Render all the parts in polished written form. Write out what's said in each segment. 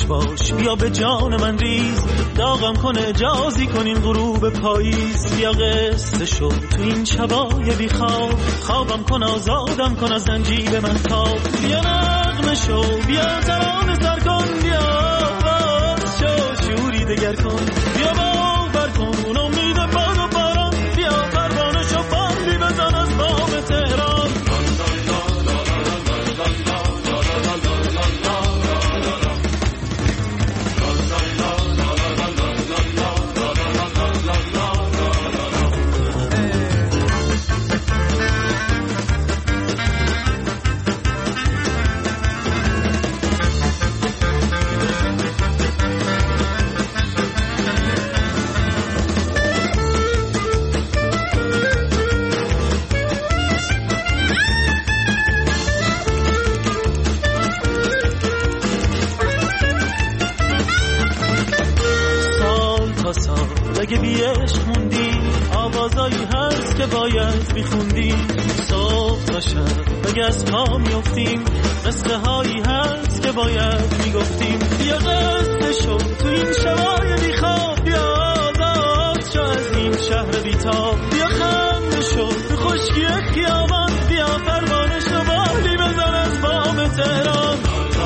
باش بیا به جان من ریز، داغم کن اجازی کن این غروب پاییز. بیا قصه شو تو این شبای بی خواب، خوابم کن آزادم کن از زنجیر من تاب. بیا نغمه شو بیا ترانه سر کن، بیا آواز شو شوری دگر کن. بیا باور کن اون امید باد و باران، بیا پروانه شو باندی بزن از بام تهران. اگه بی عشق موندی آوازایی هست که باید میخوندی. صبح تا شب اگه از پا میافتیم قصه هایی هست که باید میگفتیم. بیا قصه شو تو این شبای بی خواب، بیا آزاد شو از این شهر بی تاب. بیا خنده شو تو خشکی خیابان، بیا پروانه شو بالی بزن از بام تهران.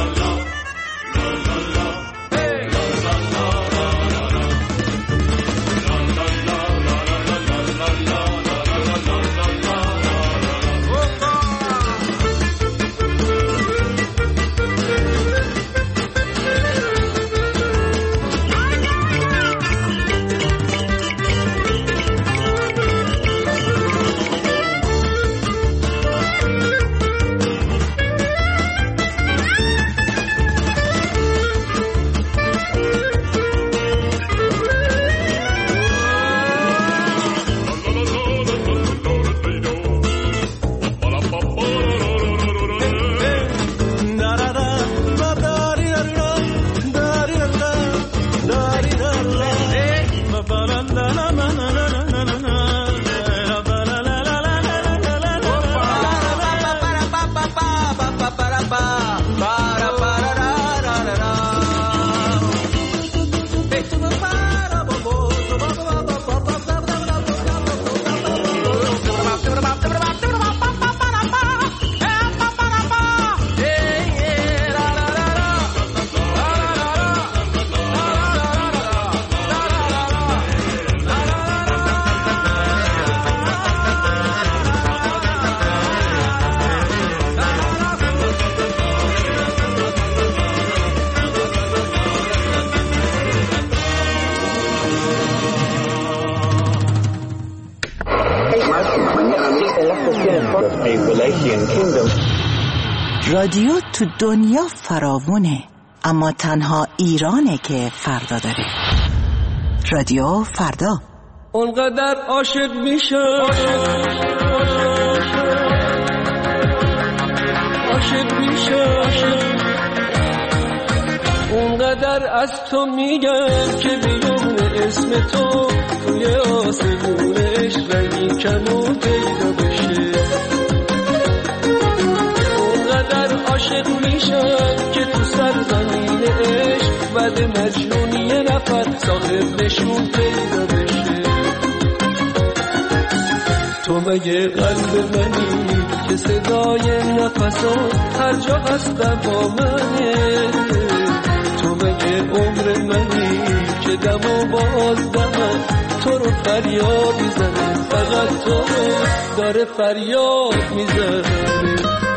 رادیو تو دنیا فراوونه، اما تنها ایرانه که فردا داره. رادیو فردا. اونقدر عاشق میشه اونقدر از تو میگم که بیون اسم تو توی آسمون عشق رنگی کمون پیدا بشه. عاشق میشم که تو سرزمین عشق بعد مجنونی یه نفر صاحب نشون پیدا بشه. تو مگه قلب منی که صدای نفسات هر جا هستم با منه؟ تو مگه عمر منی که دم و باز دمم تو رو فریاد میزنه، فقط تو رو داره فریاد میزنه.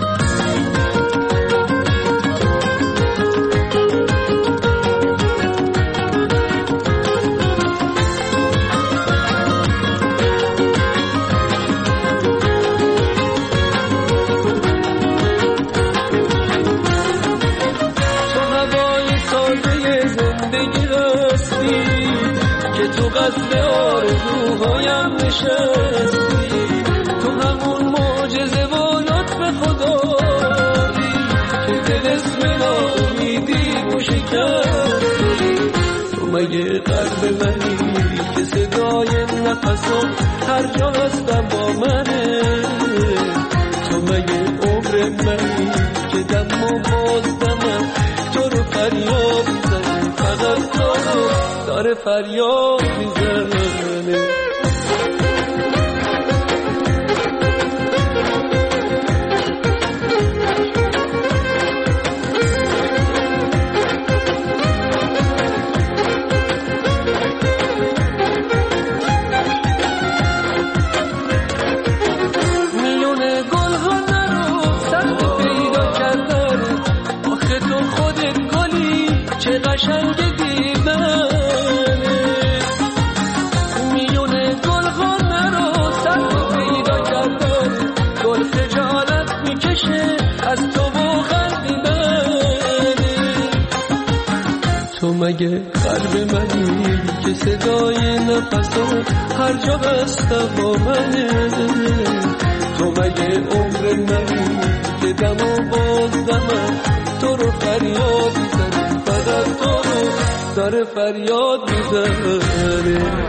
تو قصد آرزوهایم نشستی، تو همون معجزه و لطف خدایی که دل اسم ناامیدی و شکستی. تو مگه قلب منی که صدای نفسم هر جا هستم با منه؟ تو مگه عمر منی که دم و باز دمم تو رو فریاد میزنی، داره فریاد میزنه. قشنگی منه میونه گل خانه رو سر پیدا کردن گل خجالت میکشه از تو و خندیدن. تو مگه قلب منی که صدای نفسات هر جا هستم با منه؟ تو مگه عمر منی که دم و باز دمم تو رو فریاد میزنی فقط تو رو داره فریاد میزنه.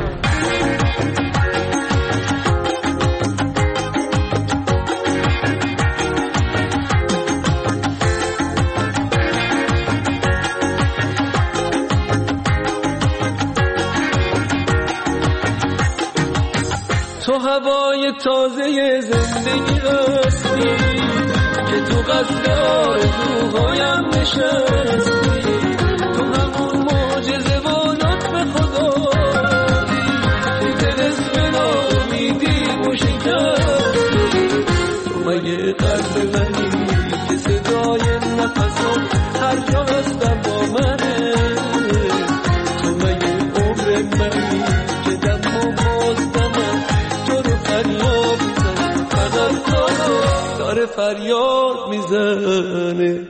تو هوای تازه زندگی هستی که تو قصد آرزوهایم نشستی. تو همون معجزه و لطف خدایی که دلت به ناامیدی و شکستی. تو مگه قلب منی که صدای نفسات هر جا هستم با منه؟ تو مگه عمر منی که دم و باز دمم تو رو فریاد میزنه فقط تو رو داره فریاد میزنه.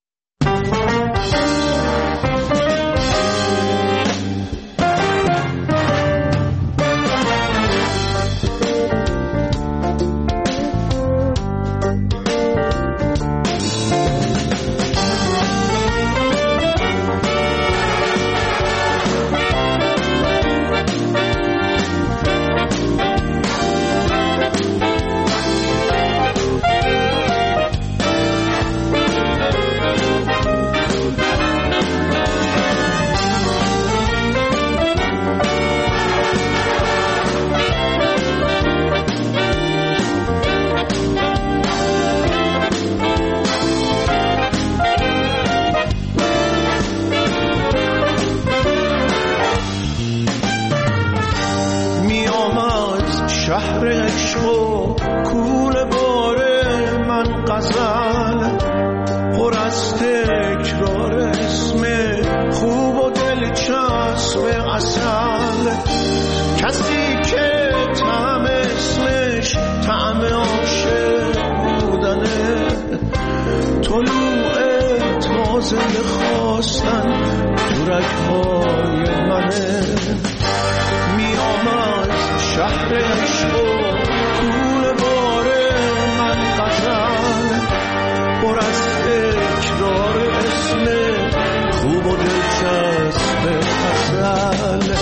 شهر عشق و کوله باره من غزل پر از تکرار اسم خوب و دلچسب اصل. کسی که طعم اسمش طعم عاشق بودنه طلوع تازه خواستن تو رگ‌های منه. میام شهر عشق و کوله باره من غزل پر از تکرار اسم خوب و دلچسب اصل.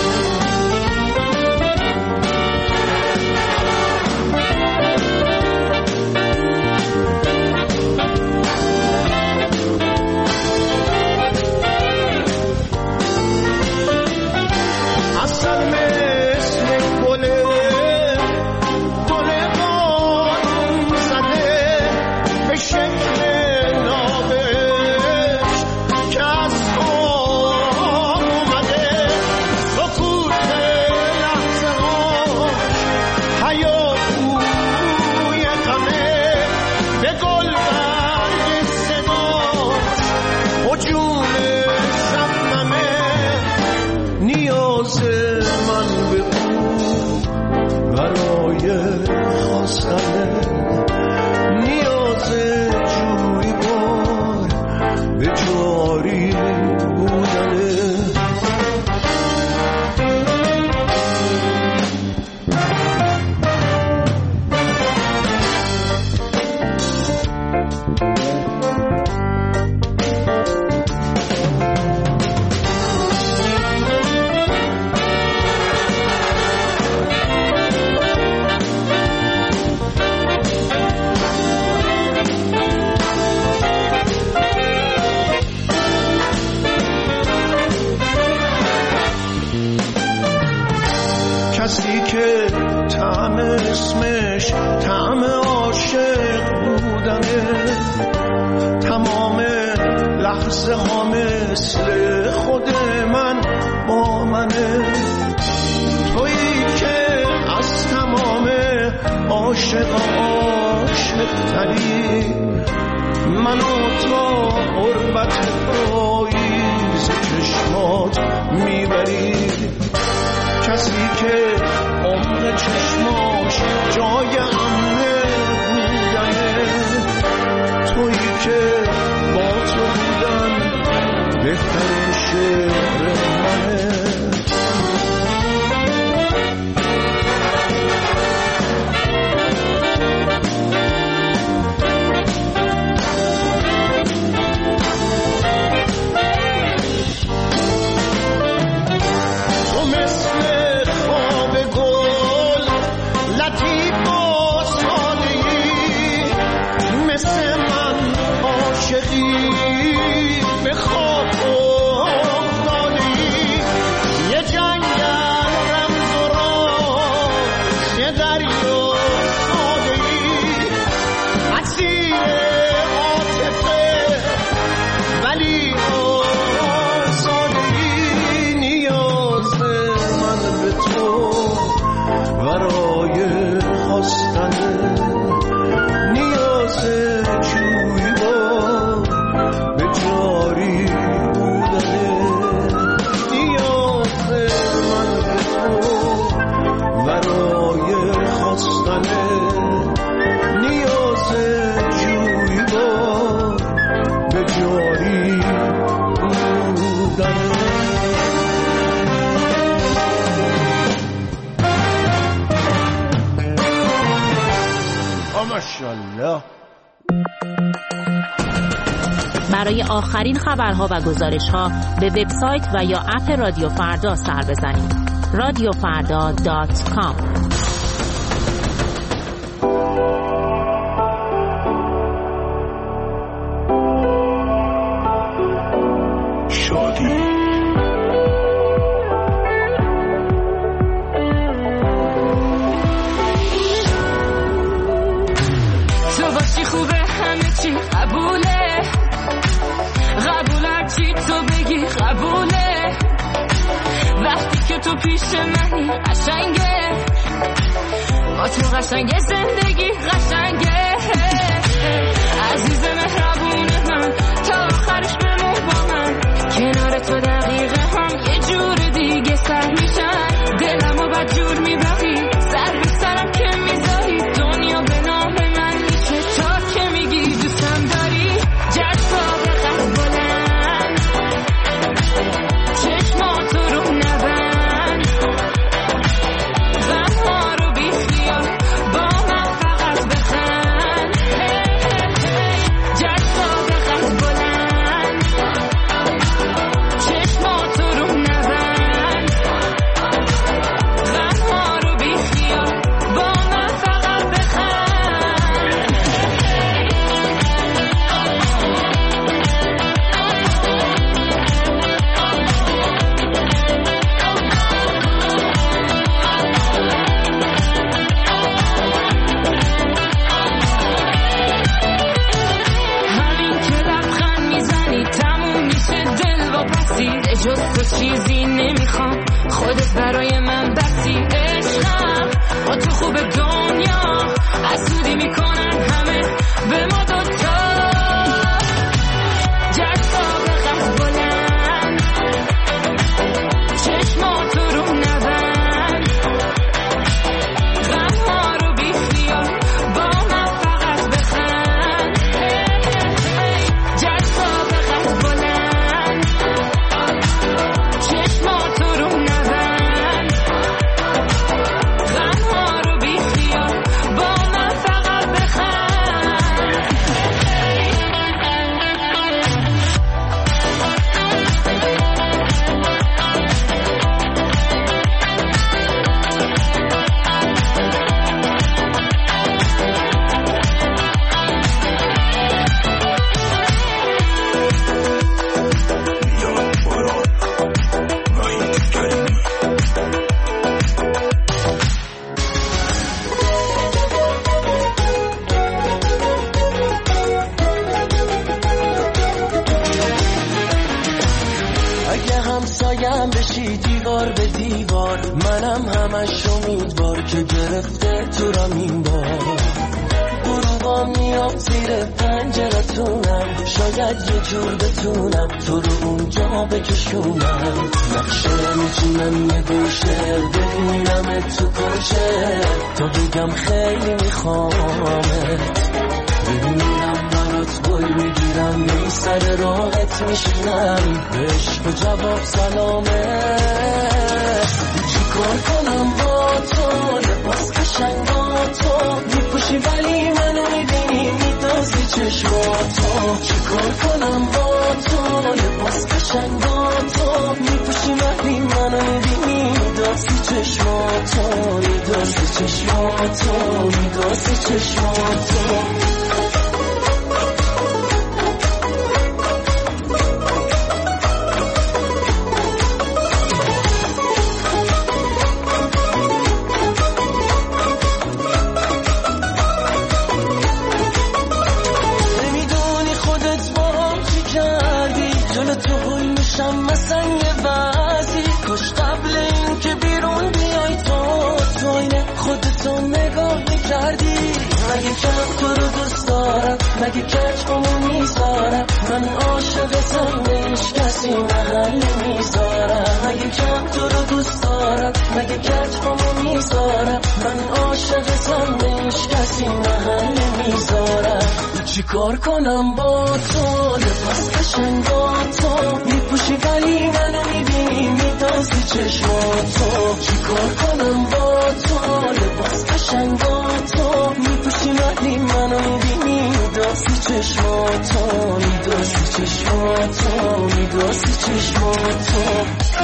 لحظه ها مثل خود من با منه، تویی که از تمام عاشق تری منو تا قربت پاییز چشمات میبری، کسی که عمر چشماش جای امنه بودنه، تویی که با تو بودن بهترین شعر منه. برای آخرین خبرها و گزارش‌ها به وبسایت و یا اپ رادیو فردا سر بزنید. radiofarda.com. شادی تو باشی خوبه، همه چی قبوله، قبول چی تو بگی قبوله، وقتی که تو پیش منی قشنگه، با تو قشنگه زندگی قشنگه، عزیز مهربون من تا آخرش بمون با من، کنار تو دقیقه هم یه جور دیگه سر میشن، دلمو بد جور میبری، سر به سرم که میذاری، دنیا به نام من میشه تا که میگی دوستم داری، جذاب قد بلند چشماتو رو نبند، غمها رو بی خیال با من فقط بخند، جذاب قد بلند چشماتو دلم همش امیدوار که گرفته تو رم این بار. غروبا میام زیر پنجرتونم، شاید یه جور بتونم تو رو اونجا بکشونم. نقشه میچینم یه گوشه ببینم تو کجه، تا بگم خیلی میخوامت. ببینم برات گل میگیرم می سر راحت میشینم، عشق و جواب سلامه. چی کار کنم با تو، لباس قشنگ با تو میپوشی ولی منو میبینی میدازی چشماتو. چی کار کنم با تو، لباس قشنگ با تو میپوشی ولی منو میبینی میدازی چشماتو، میدازی چشماتو، میدازی چشماتو. مثلا یه وضعی کش قبل این که بیرون بیای تو اینه خودتو نگاه میکردی. مگه کم تو رو دوست دارم، مگه کچمو میذارم، من عاشقتم به هیچ کسی محل میذارم. مگه کم تو رو دوست دارم، مگه کچمو میذارم، من عاشقتم به هیچ کسی محل میذارم. چی کار کنم با تو، لباس قشنگ با تو میپوشی ولی منو میبینی میدازی چشماتو. چی کار کنم با تو، لباس قشنگ با تو میپوشی ولی منو میبینی میدازی چشماتو، میدازی چشماتو، میدازی چشماتو.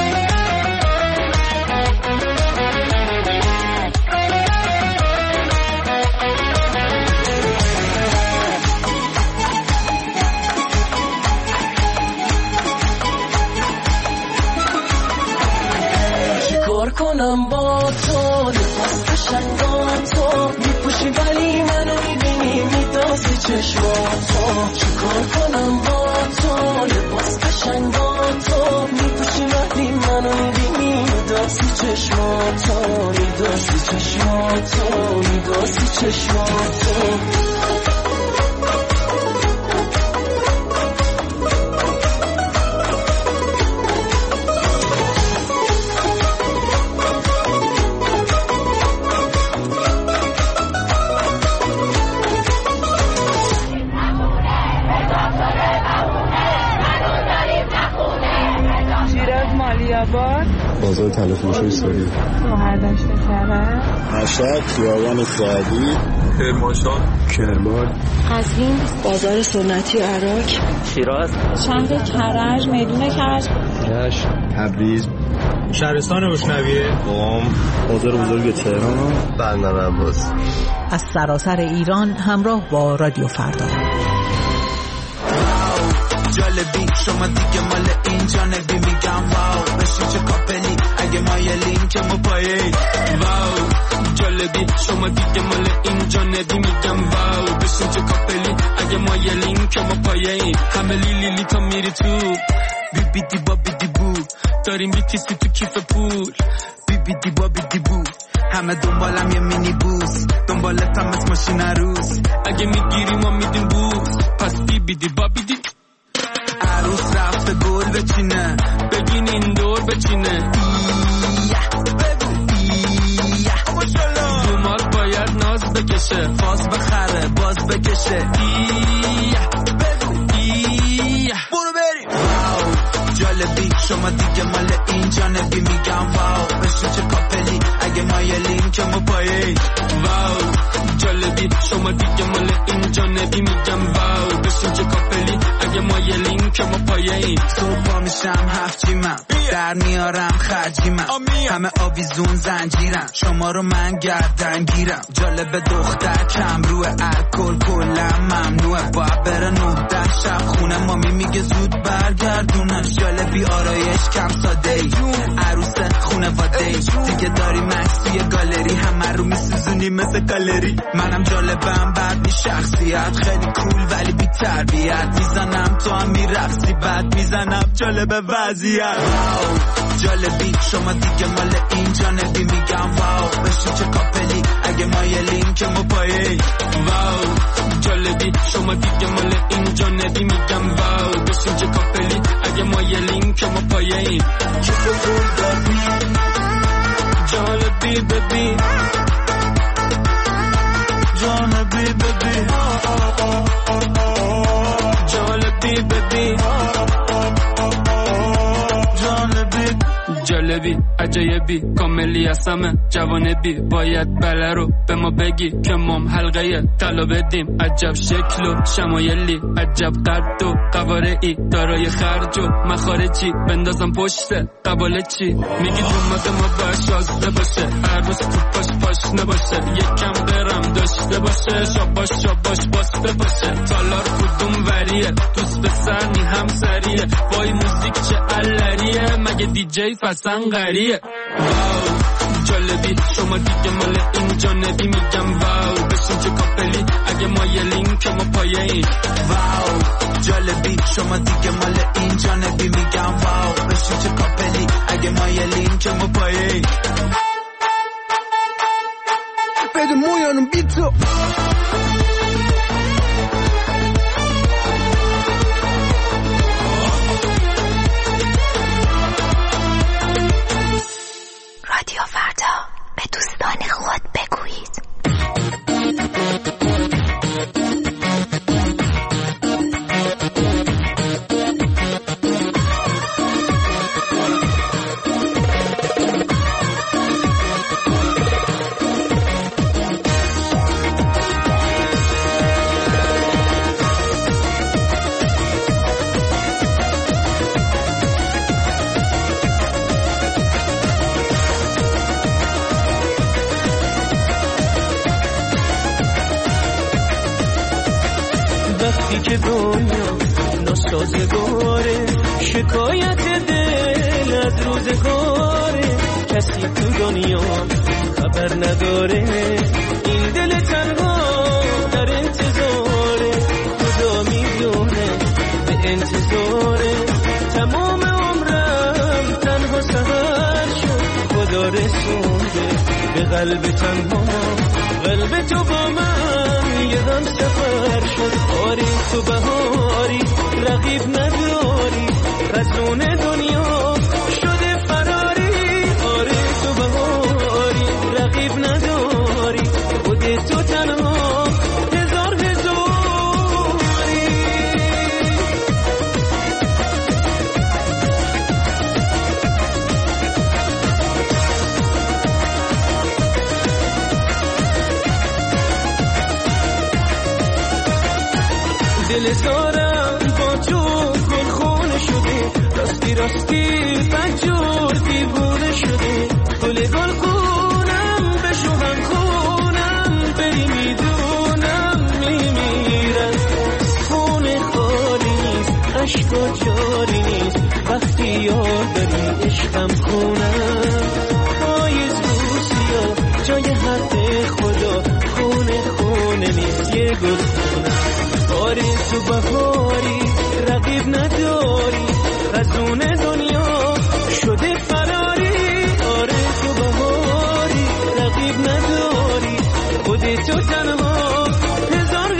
کنم با تو، لباس قشنگ با تو میپوشی ولی منو میبینی میدازی چشماتو. چیکار کنم با تو، لباس قشنگ با تو میپوشی ولی منو میبینی میدازی چشماتو، میدازی چشماتو، میدازی چشماتو. بازار تلفروشی سوری، مهردشت کرد، مشهد، خیابان سعدی، کرمان، قزوین، بازار سنتی عراق، شیراز، شهر کرج، میدون کرج، رشت، تبریز، شهرستان روشنویه، قم، بازار بزرگ تهران، بندر عباس. از سراسر ایران همراه با رادیو فردا. جالبی شما دیگه مال این جانبی، میگم واو بشی چه کاپلی اگه مایلین که ما پایه. واو جالبی شما دیگه مال این جانبی، میگم واو بشی چه کاپلی اگه مایلین که ما پایه. همه لیلی تا میری تو بی بی دی با بی دی بو، داریم بیتیسی تو کیف پول. بی بی دی با بی دی بو، همه دنبالم یه مینی بوس، دنبالتم از ماشین عروس. اگه میگیری ما میدیم بوس، پس بی بی دی با بی دی. عروس رفته گل بچینه، بگین این دور بچینه. دومات باید ناز بکشه، فاز بخره باز بکشه. برو بریم. واو جالبی شما دیگه مال این جانبی، میگم واو بشین چه کاپلی اگه مایلین که ما پایه. واو جالبی شما دیگه مال این جانبی، میگم واو بشین چه کاپلی اگه مایلین که ما پایه. صبح پا میشم هفتیمم، در میارم خرجیمم، همه آویزون زنجیرم، شما رو من گردن گیرم. جالب دختر کم روه، الکل کلم ممنوعه، باید بره 9 شب خونه، مامی میگه زود برگردونش. جالبی آرایش کم ساده ای، عروس خونواده ای، دیگه داری مکس توی گالری، همه رو میسوزونی مثل گالری. منم جالبم بعد می شخصیت خیلی کول ولی بی تربیت میزنم تو هم میرقصی بد میزنم جالب وضعیت جالبی شما دیگه مال این جانبی میگم واو بشین چه کاپلی اگه مایلین که ما پایه واو جالبی شما دیگه مال این جانبی میگم واو بشین چه کاپلی اگه مایلین که ما پایه این چه بگول داری جالبی ببین جالبی ببین جالبی ببین جالبی عجایبی کاملی از همه جوانبی باید بله رو به ما بگی که مام حلقه طلا بدیم عجب شکل و شمایلی عجب قد و قوارعی دارای خرج و مخارجی بندازم پشت قباله چی میگی تو مگه ما باید شازده باشه هر روز تو پاش نباشه یکم برم داشته باشه شاباش باسته باشه تالار کدوم وریه دوست به سرنی هم سریه وای موزیک چه علریه مگه دیجی فسن غریه واو جالبی شما دیگه مال این جانبی میگم واو بشین چه کاپلی اگه مایلین که ما پایه این واو جالبی شما دیگه مال این جانبی میگم واو بشین چه کاپلی اگه مایلین که ما پایه این بده مویانم بیتو رادیو فردا به دوستان خود بگویید. که دنیا ناسازگاره شکایت دل از روزگاره کسی تو دنیا خبر نداره این دل تنها در انتظاره خدا میدونه به انتظاره تمام عمرم تنها سهر شد خدا رسونده به قلب تنها قلب تو با من یه هم سفر شد آری تو بهاری رقیب نداری رسون دنیا شده فراری آری تو بهاری رقیب نداری خود تو تنها هزار دل زارم با تو گل خونه شده راستی فجور دیوونه شده گل خونم بشو هم خونم بری میدونم میمیرم خونه خالی نیست عشق و جاری نیست وقتی یاد داری عشقم خونم پاییز روسیا جای حق خدا خونه نیست یه گل خونم آره تو بهاری رقیب نداری رسون دنیا شده فراری آره تو بهاری رقیب نداری خود تو تنها هزار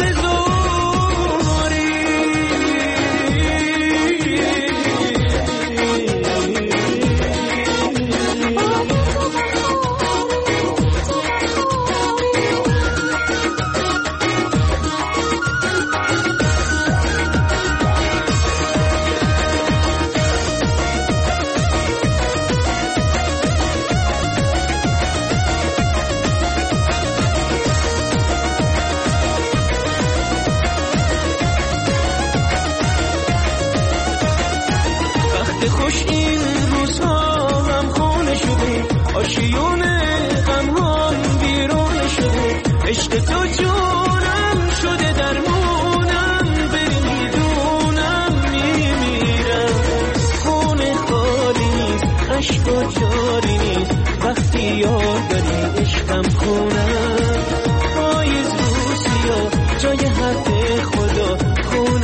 خوش این روزها هم خونه شده آشیون غم هم بیرون شده عشق تو جونم شده درمونم بری میدونم میمیرم خونه خالی نیست عشق و جاری نیست وقتی یاد داری عشقم خونم پاییز روسیا جای حق خدا خونه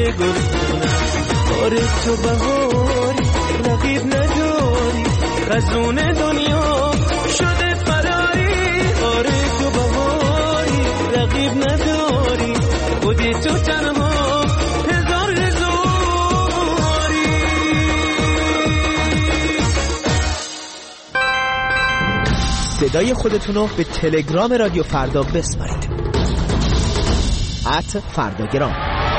گلخونم. آره تو بهاری رقیب نداری، خزون دنیا شده فراری. آره تو بهاری رقیب نداری، خودی تو تنها هزار هزاری. صدای خودتونو به تلگرام رادیو فردا بسپارید. @فرداگرام.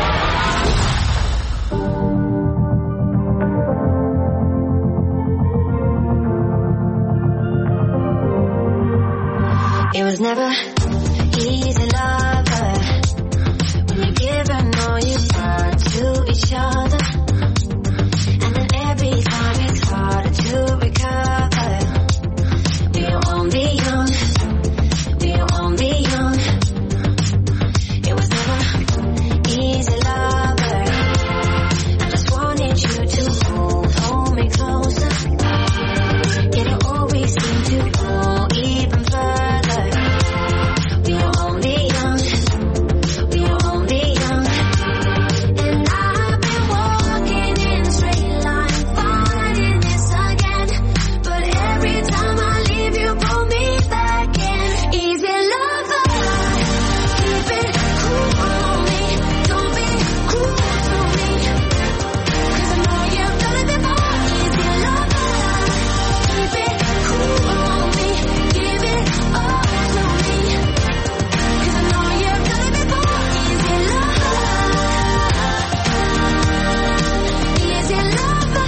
It was never easy, lover, when you give and all you are to each other, and then every time it's harder to recover. We are only young, we are only young. It was never easy, lover, I just wanted you to hold me closer. It'll always seem to go even further. We are only young, we are only young. And I've been walking in a straight line, fighting this again. But every time I leave you, pull me back in. Easy lover, keep it cool on me. Don't be cruel to me, 'cause I know you've done it before. Easy lover, keep it cool on me. Give it all to me, 'cause I know you've done it before. Easy lover, easy lover.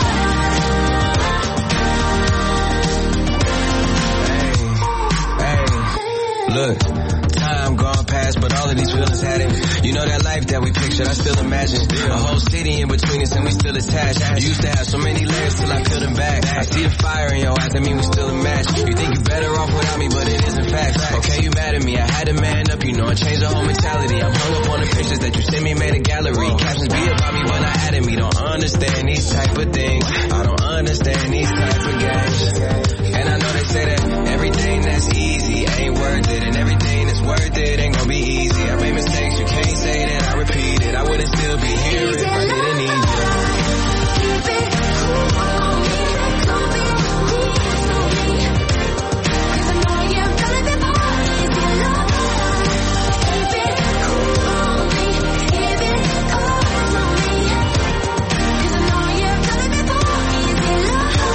Look, time gone past, but all of these feelings had it. You know that life that we pictured, I still imagine. A whole city in between us and we still attached. You used to have so many layers till I peeled them back. I see the fire in your eyes, that mean we still a match. You think you're better off without me, but it isn't fact. Okay, you mad at me, I had to man up, you know, I changed the whole mentality. I'm hung up on the pictures that you sent me, made a gallery. Captions be about me, but not at me. Don't understand these type of things. I don't understand these type of games. And I know they say that everything that's easy ain't worth it, and everything that's worth it ain't gonna be easy. I made mistakes, you can't say that I repeat it. I wouldn't still be here if I didn't need you. Keep it cool on me, don't be cruel to me, 'cause I know you've done it before. Easy lover, keep it cool on me. Give it all to me, 'cause I know you've done it before. Easy lover,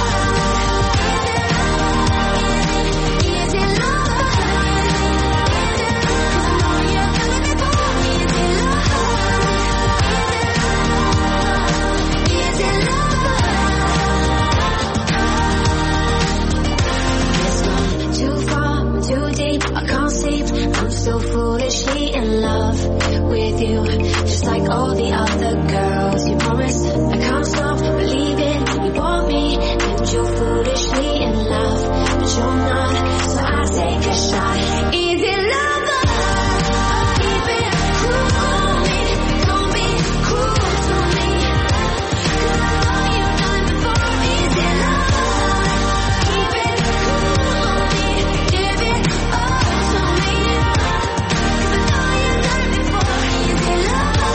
easy lover, 'cause I know you've done it before. Easy lover, easy lover. It's gone too far, too deep, I can't sleep. I'm so foolishly in love with you, just like all the other girls. You promised I can't stop believing you want me, and you're foolishly in love, but you're not, so I take a shot. Easy lover, keep it cool on me, don't be cruel to me, 'cause I know you've done it before. Easy lover, keep it cool on me. Give it all to me, 'cause I know you've done it before. Easy lover,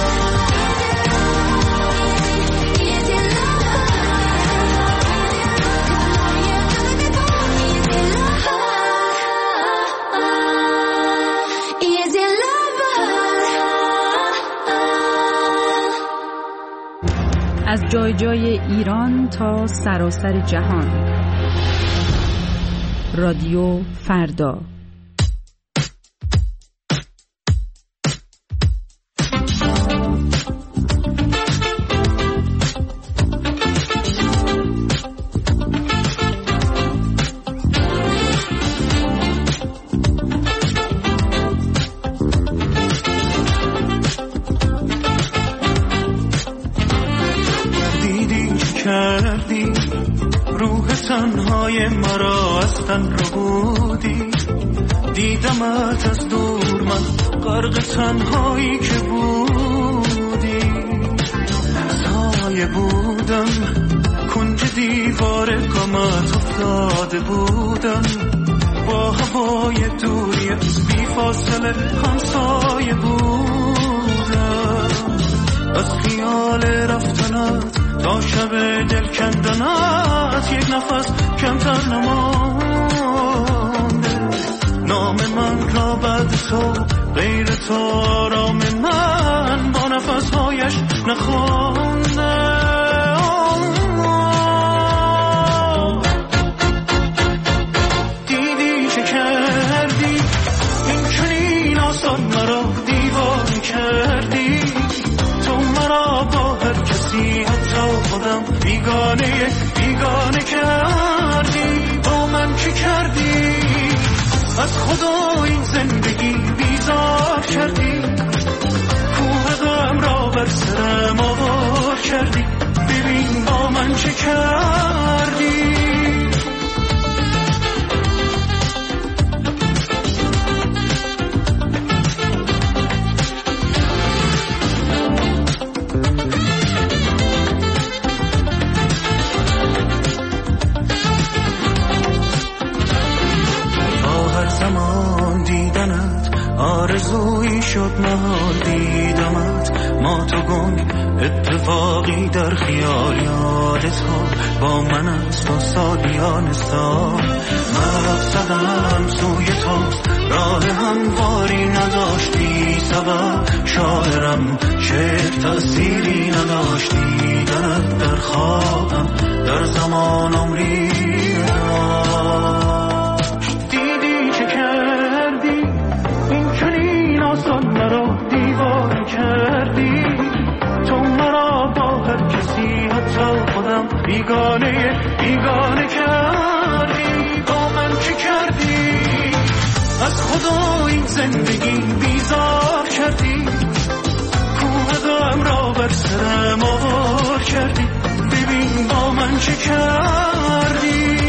easy lover, 'cause I know you've done it before. Easy lover, easy lover. از جای جای ایران تا سراسر جهان، رادیو فردا. کردی روح تنهای مرا از تن ربودی، دیدمت از دور من غرق تنهایی که بودی، سایه بودم کنج دیوار غمت افتاده بودم، با هوای دوری بی فاصله همسایه بودم، از خیال رفتنت تا شب دل کندنت یک نفس کمتر نمانده. نام من را بعد تو غیر تو آرام من با نفسهایش نخوانده. دیدی چه کردی این چنین آسان مرا دیوانه کردی. تو مرا با هر کسی حتی خودم بیگانه کردی. با من چه کردی از خدا این زندگی بیزار کردی. کوه غم را بر سرم آوار کردی. ببین با من چه کردی. آرزویی شد محال دیدمت. ما تو گنگ اتفاقی در خیال یاد تو با من است و سالیان سال. مقصدم سوی توست راه همواری نداشتی سبب. شاعرم شعر تأثیری نداشتی. درت در خوابم در زمان عمری دیدی چه کردی این چنین آسان مرا دیوانه کردی. تو مرا با هر کسی حتی خودم بیگانه کردی. با من چه کردی از خدا این زندگی بیزار کردی. کوه غم را بر سرم آوار کردی. ببین با من چه کردی.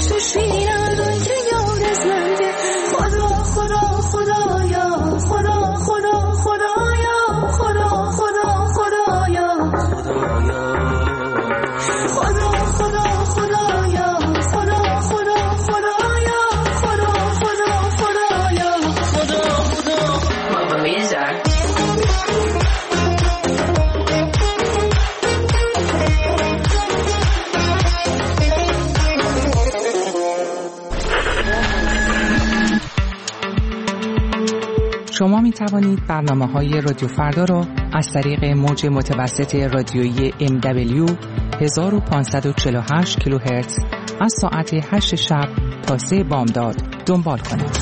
خوش شیرن اون که یار از منده خدا خدا خدایا خدا خدا خدایا خدا خدا خدایا خدا خدا خدایا خدا خدا خدایا خدا خدا خدایا خدا خدا ماما میزار شما می توانید برنامه‌های رادیو فردا را از طریق موج متوسط رادیویی MW 1548 کیلوهرتز از ساعت 8 شب تا 3 بامداد دنبال کنید.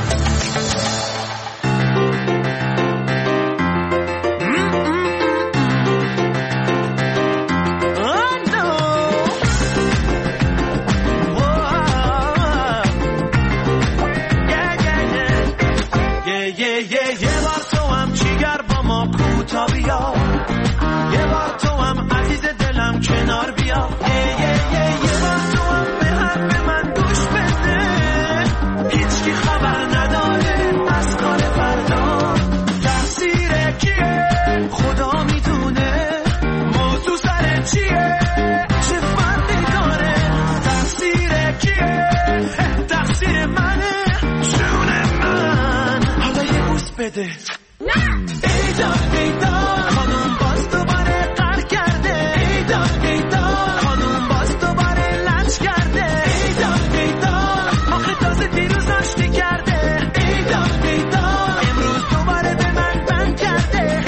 یه بار تو هم عزیز دلم کنار بیا یه بار تو هم به حرف من گوش بده هیچکی خبر نداره از کار فردا تقصیر کیه خدا میدونه موضوع سر چیه چه فرقی داره تقصیر کیه تقصیر منه جون من حالا یه بوس بده خانوم باز دوباره قهر کرده خانوم باز دوباره لج کرده آخه تازه دیروز آشتی کرده امروز دوباره به من بند کرده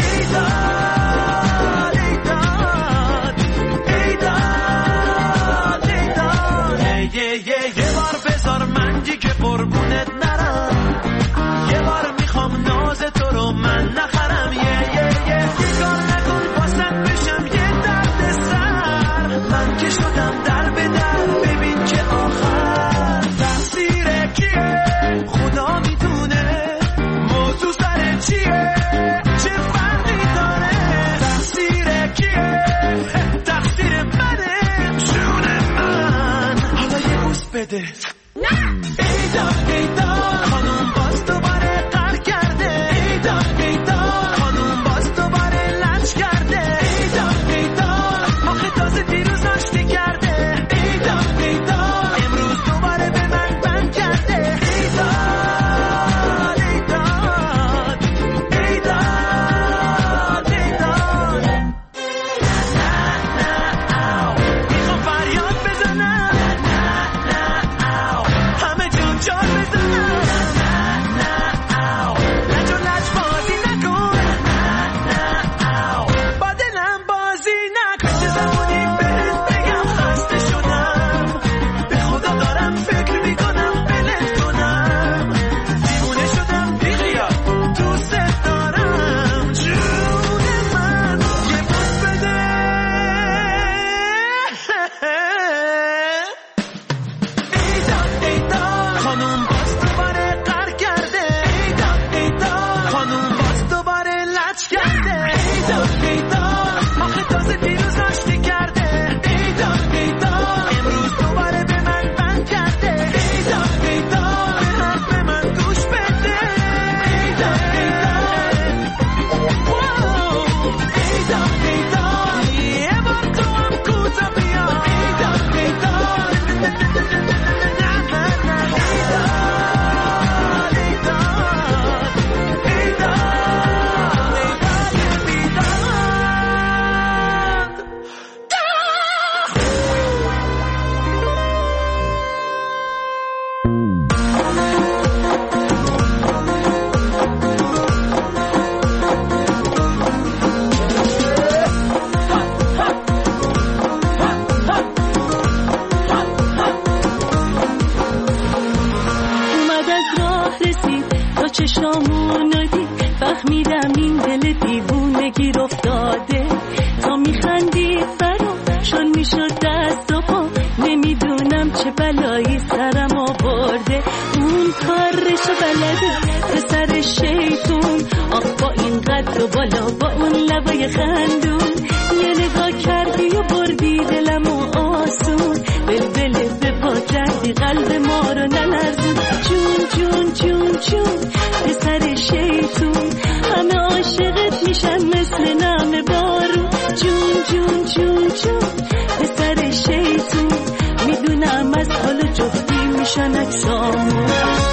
یه بار بذار من دیگه قربونت نرم یه بار میخوام ناز تو رو من نخرم کار نکن واسط بشم یه درد سر من که شدم در به در ببین که آخر تقصیر کیه خدا میدونه موضوع سر چیه چه فرقی داره تقصیر کیه تقصیر منه جون من حالا یه بوس بده خانوم باز دوباره قهر کرده خانوم باز دوباره لج کرده آخه تازه دیروز آشتی کرده امروز دوباره به من بند کرده میخوام فریاد بزنم همه جون جان بزنم لج و لج بازی نکن با دلم بازی نکن چه زمانی بهت بگم خسته شدم به خدا دارم فکر میکنم بلت کنم دیوونه شدم بیخیال دوست دارم جون من یه بوس بده خانوم باز دوباره قهر کرده خانوم باز دوباره لج کرده آخه تازه دیروز آشتی کرده امروز دوباره به من بند کرده به حرف من گوش بده یه بار تو هم کوتا بیا اومد از راه رسید تا چشامون دید فهمیدم این دل دیوونه گیر افتاده تا میخندید برام شل میشد دست و پا نمیدونم چه بلایی سرم آورده اون کارشو بلده پسر شیطون آخ با این قد و بالا با اون لبای خندون یه نگاه کردی و بردی دلمو آسون بلبله به پا کردی قلب ما رو نلرزون. جون جون جون جون پسر شیطون، همه عاشقت میشن مثل نم بارون. جون جون جون جون پسر شیطون، میدونم از حال جفتی میشن اکسامون.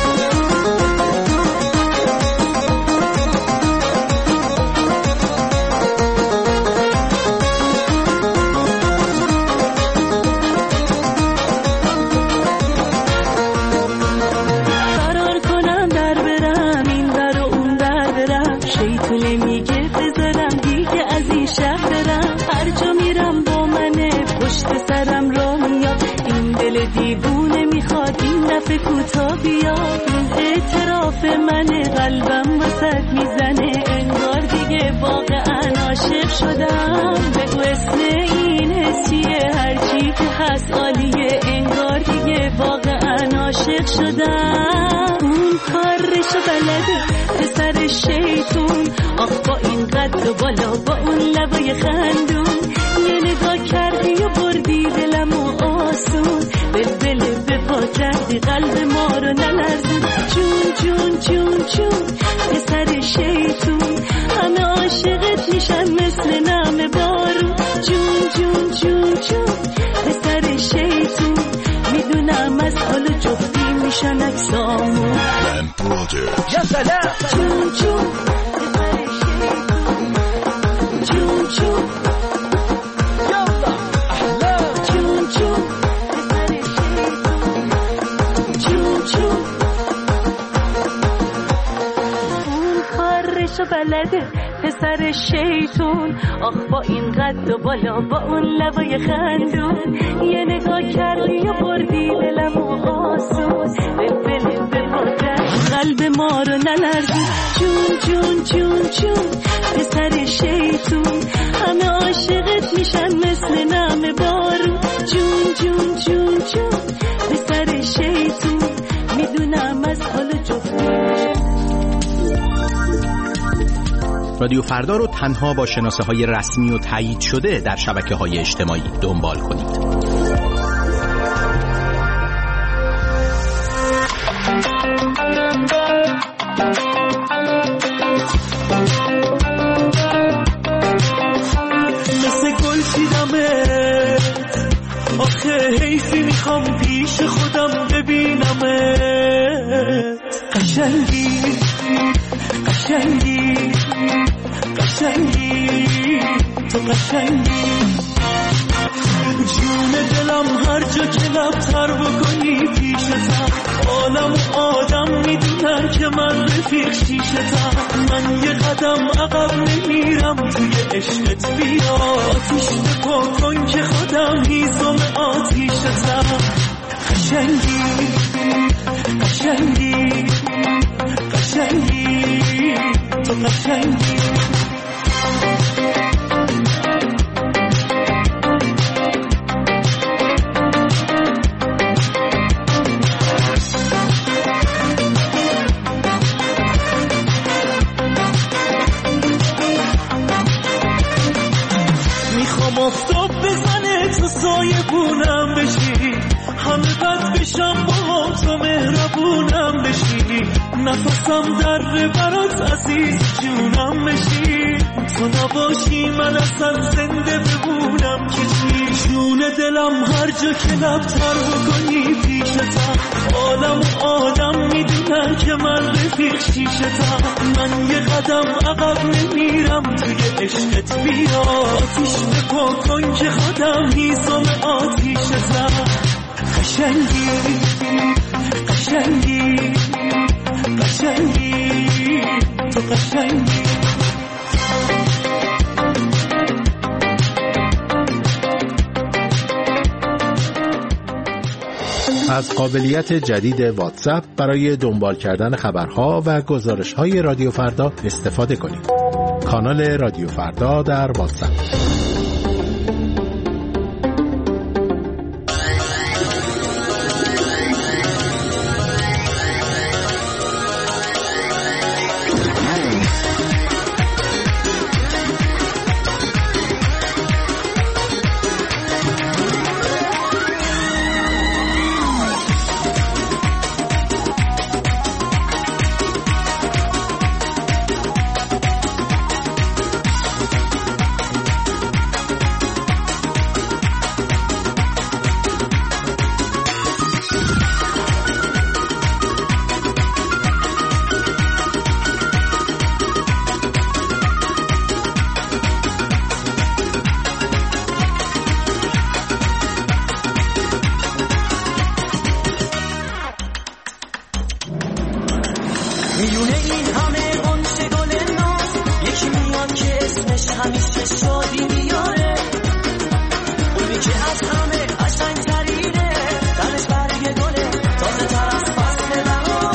دیوونه میخواد این دفعه کوتا بیاد. اعتراف من قلبم وسط میزنه، انگار دیگه واقعا عاشق شدم. بگو اسم این حسیه، هرچی که هست عالیه، انگار دیگه واقعا عاشق شدم. اون کارشو بلده پسر شیطون، آخ با این قد و بالا، با اون لبای خندون. یه نگاه کردی و بردی دلمو آسون، بلبل به پا کردی قلب ما رو نلرزون. جون جون جون جون پسر شیطون، همه عاشقت میشن مثل نم بارون. جون جون جون جون پسر شیطون، میدونم از حال جفتی میشن اکسامون. یا سلام جون جون پسر شیطون، جون جون بلده پسر شیطون، آخ با این قد و بالا، با اون لبای خندون. یه نگاه کردی و بردی دلمو آسون، بلبل به پاکن قلب ما رو نلرزون. جون جون جون جون پسر شیطون، همه عاشقت میشن مثل نم بارون. جون جون جون جون پسر شیطون، میدونم از حال جفتی. رادیو فردا رو تنها با شناسه‌های رسمی و تایید شده در شبکه‌های اجتماعی دنبال کنید. مثل گل چیدمت، آخه حیفی میخوام پیش خودم ببینمت. قشنگی قشنگی قشنگی تو قشنگی، جون دلم هر جا که لبتر بکنی پیشتم. عالم و آدم میدونن که من رفیق شیشتم. من یه قدم عقب نمیرم توی عشقت، بیا آتیش بپا کن که خودم هیزم آتیشتم. قشنگی قشنگی قشنگی تو قشنگی. میخوام آفتاب بزنه تو سایه بونم بشی، همه بد بشم با تو مهربونم بشی. نفسم در برات عزیز جونم بشی، تو نباشی من اصلا زنده بمونم که چی. جون دلم هر جا که لبتر بکنی پیشتم. عالم و آدم میدونن که من رفیق شیشتم. من یه قدم عقب نمیرم توی عشقت، بیا آتیش بپا کن که خودم هیزم آتیشتم. قشنگی قشنگی قشنگی تو قشنگی. از قابلیت جدید واتساپ برای دنبال کردن خبرها و گزارش‌های رادیو فردا استفاده کنید. کانال رادیو فردا در واتساپ. میونه این همه غنچه گل ناز یکی میاد که اسمش همیشه شادی میاره، اونی که از همه قشنگ‌ترینه، تنش برگ گله تازه تر از فصل بهار.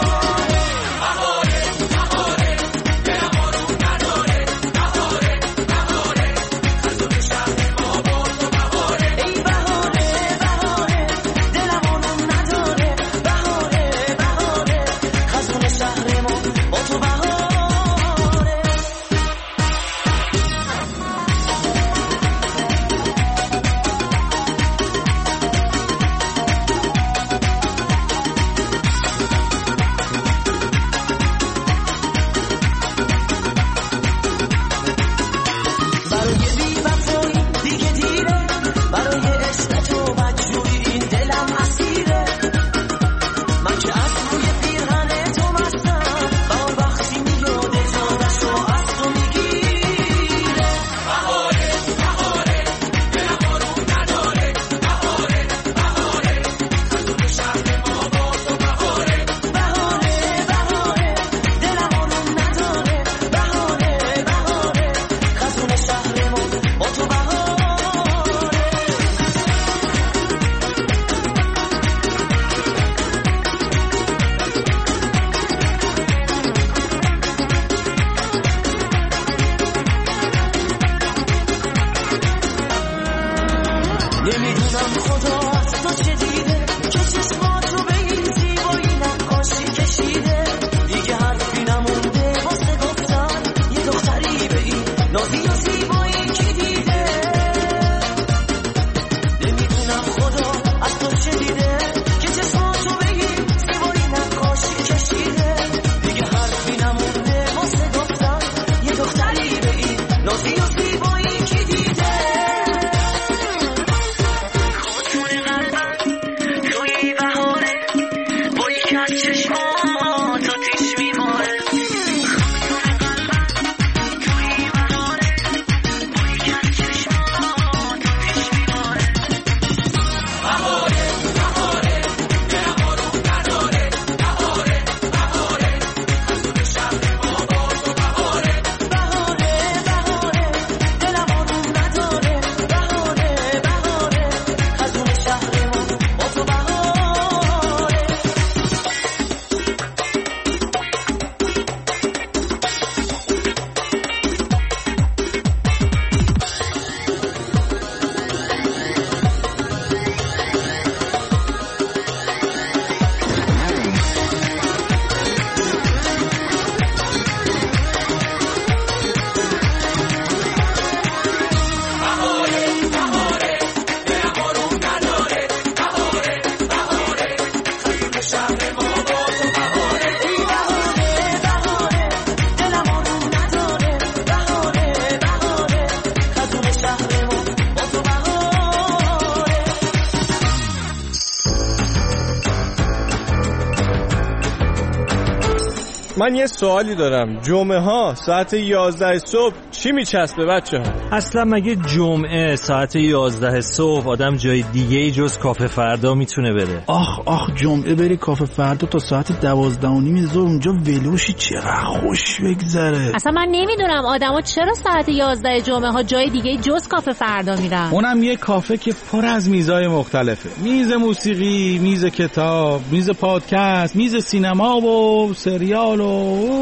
من یه سوالی دارم، جمعه ها ساعت 11 صبح چی میچسبه بچه ها؟ اصلا مگه جمعه ساعت 11 صبح آدم جای دیگه ای جز کافه فردا میتونه بره؟ آخ جمعه بری کافه فردا تا ساعت 12:30 ظهر اونجا ولوشی چقدر خوش بگذره. اصلا من نمیدونم آدما چرا ساعت 11 جمعه ها جای دیگه جز کافه فردا میرن. اونم یه کافه که پر از میزای مختلفه، میز موسیقی، میز کتاب، میز پادکست، میز سینما و سریال و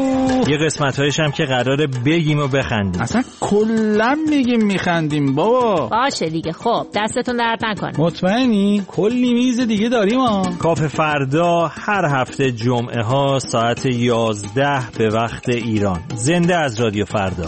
یه قسمت‌هایش هم که قراره بگیم و بخندیم. اصلا کلا میگیم میخندیم بابا. باشه دیگه، خب دستتون درد نکنه. مطمئنی؟ کلی میز دیگه داریم ها. کافه فردا هر هفته جمعه ها ساعت 11 به وقت ایران. زنده از رادیو فردا.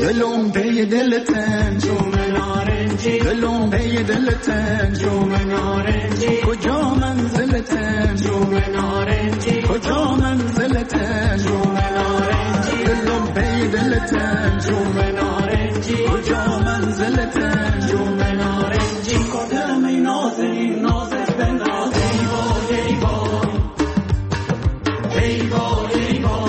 دلم پی دلتن جوم نارنجی دلم پی دلتن جوم نارنجی کجا منزلتن جوم نارنجی کجا منزلتن جوم نارنجی دلم پی دلتن جوم نارنجی کجا منزلتن جوم نارنجی کدام ای نازنین نازت بناز ای وای ای وای ای وای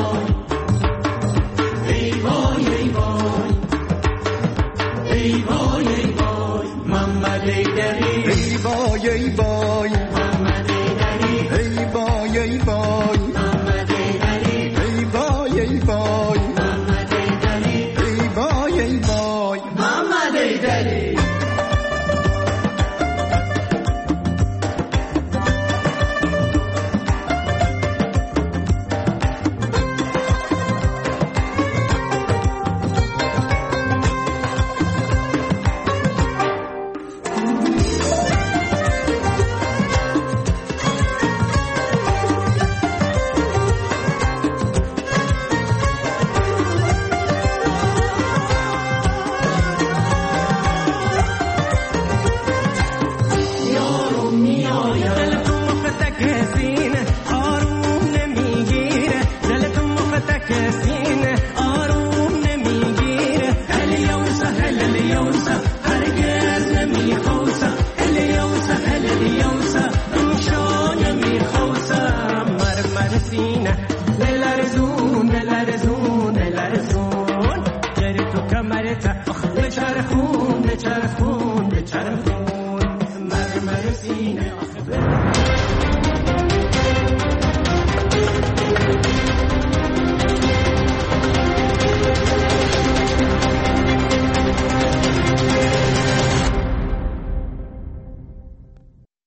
ای وای ای وای ای وای ای وای محمد ایدری ای وای ای وای محمد ایدری ای وای ای وای محمد ایدری ای وای ای وای محمد ایدری ای وای ای وای محمد ایدری بچرخون مرمر سینه